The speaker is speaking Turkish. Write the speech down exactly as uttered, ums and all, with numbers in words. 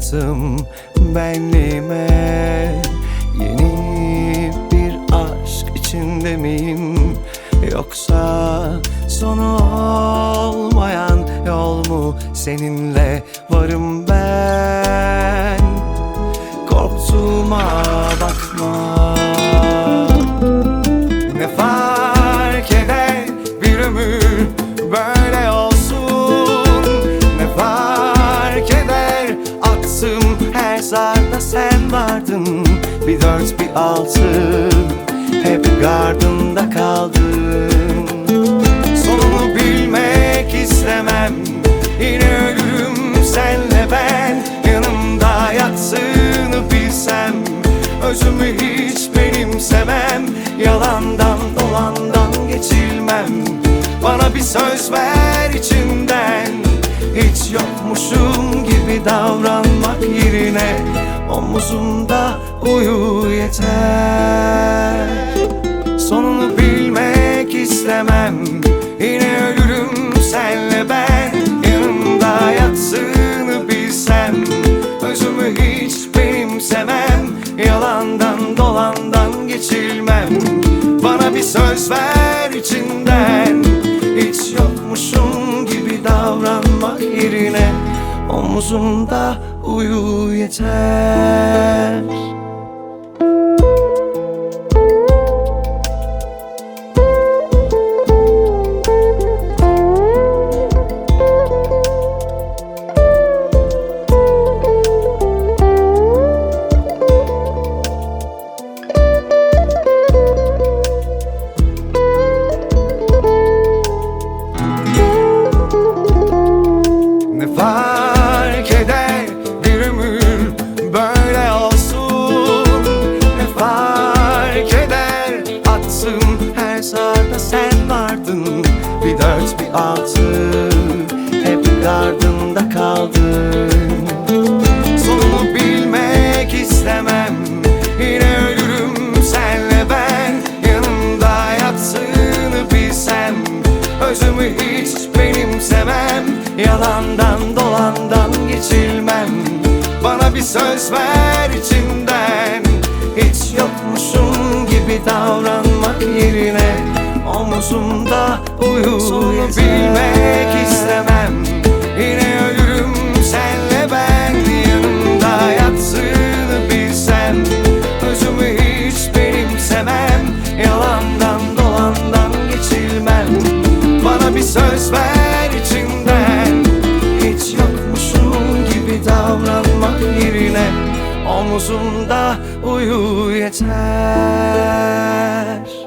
kattım benliğime. Yeni bir aşk içinde miyim, yoksa sonu olmayan yol mu? Seninle varım ben, korktuğuma bakma. Ne fark eder bir ömür böyle olsun, ne fark eder attım her zarda sen vardın. Bir dört bir altı hep gardında kaldın. Sonunu bilmek istemem, yine ölürüm senle ben. Yanımda yattığını bilsem, özümü hiç benimsemem. Yalandan dolandan geçilmem. Bana bir söz ver içimden, hiç yokmuşum gibi davranmak yerine omuzumda uyu yeter. Sonunu bilmek istemem, yine ölürüm senle ben. Yanımda yattığını bilsem, özümü hiç benimsemem. Yalandan dolandan geçilmem. Bana bir söz ver içinden, hiç yokmuşum gibi davranmak yerine omuzumda uyu yeter. Ne fark eder bir ömür böyle olsun, ne fark eder attım her zarda sen vardın. Bir dört bir altı hep gardında kaldın. Sonunu bilmek istemem, yine ölürüm senle ben. Yanımda yattığını bilsem, özümü hiç benimsemem. Yalandan dolandan geçilmem. Bana bir söz ver içimden, hiç yokmuşum gibi davranmak yerine omuzumda uyu. Sonu bilmek istemem, yine ölürüm senle ben. Yanımda yattığını bilsem, özümü hiç benimsemem. Yalandan dolandan geçilmem. Bana bir söz ver içimden, hiç yokmuşum gibi davranmak yerine omuzumda uyu yeter.